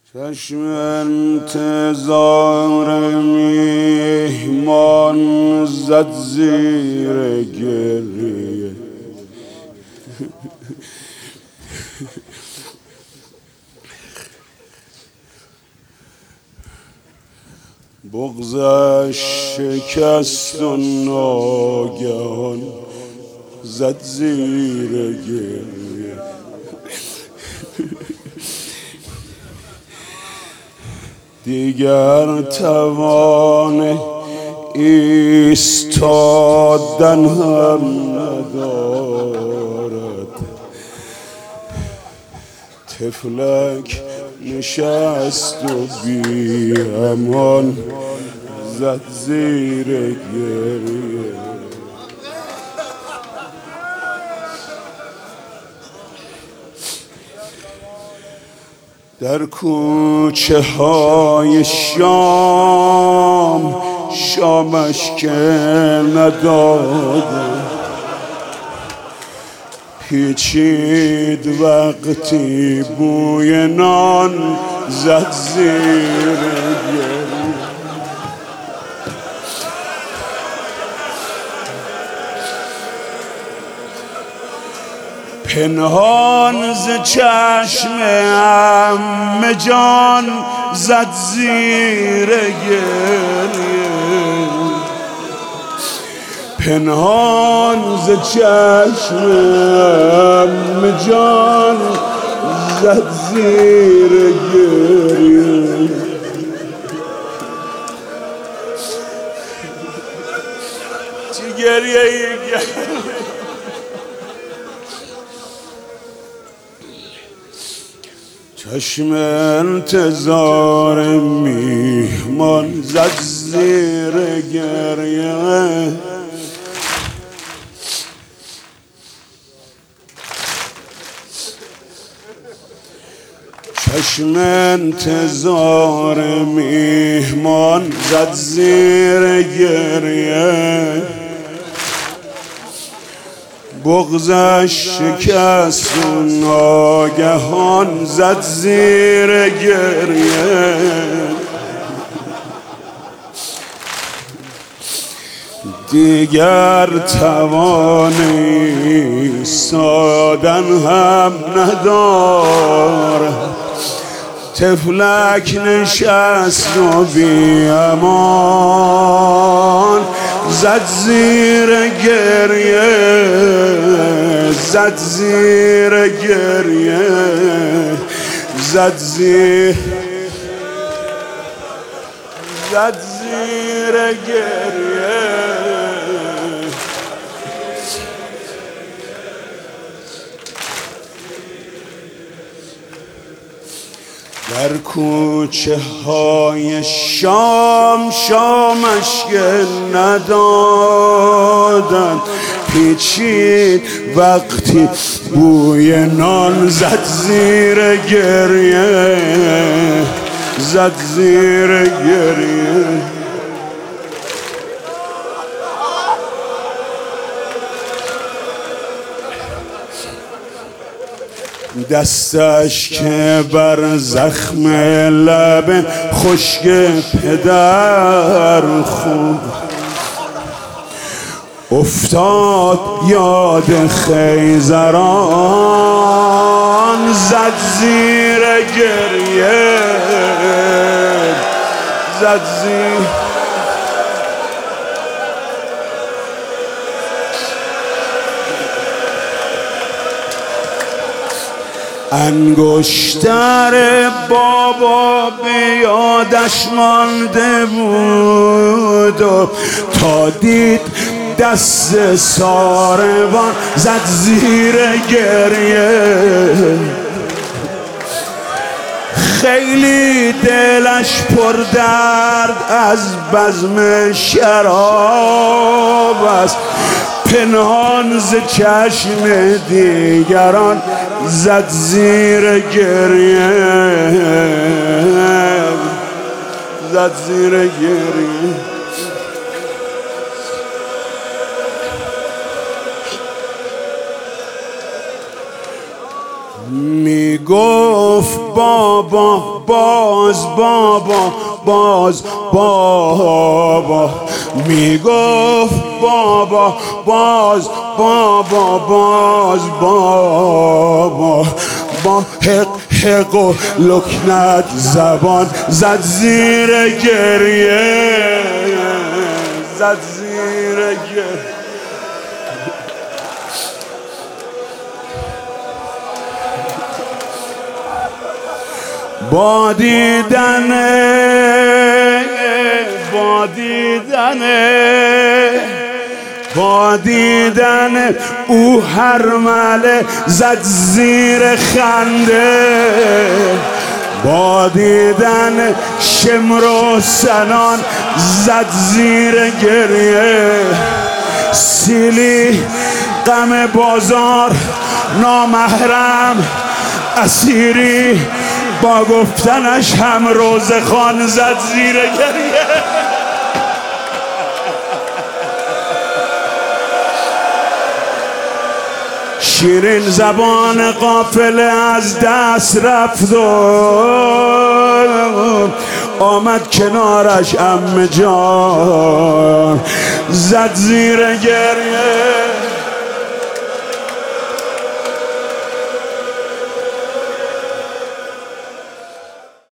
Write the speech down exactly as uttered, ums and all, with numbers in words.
چشم انتظار میهمان زد زیر گریه. بغضش شکست و ناگهان زد زیر گریه. دیگر توان ایستادن هم ندارد. طفلک نشست و بی امان زد زیر گریه. در کوچه های شام شامش که نداده، پیچید وقتی بوی نان زد زیر گریه. پنهان ز چشم عمه جان زد زیر گریه. پنهان ز چشم عمه جان زد زیر گریه. چی گریه ای چشم انتظار میهمان زد زیر گریه. چشم انتظار میهمان زد زیر گریه. بغضش شکست و ناگهان زد زیر گریه. دیگر توان ایستادن هم ندارد. طفلک نشست و بی امان زد زیر گریه. زد زیر گریه. زد زیر زد زیر گریه. در کوچه های شام شامش که ندادن، پیچید وقتی بوی نان زد زیر گریه. زد زیر گریه. دستش که بر زخم لب خشک پدر خون افتاد یاد خیزران زد زیر گریه. زد زیر انگشتر بابا به یادش مانده بود و تا دید دست ساروان زد زیر گریه. خیلی دلش پر درد از بزم شراب است. پنهان ز چشم دیگران زد زیر گریه. زد زیر گریه. می گفت با بابا باز بابا باز بابا میگفت بابا باز بابا باز بابا با حق حق و لکنت زبان زد زیر گریه زد زیر گریه با دیدنه با دیدنه با دیدن او هر مله زد زیر خنده با دیدن شمر و سنان زد زیر گریه سیلی غم بازار نامحرم اسیری با گفتنش هم روزخوان زد زیر گریه شیرین زبان قافله از دست رفت و آمد کنارش عمه جان زد زیر گریه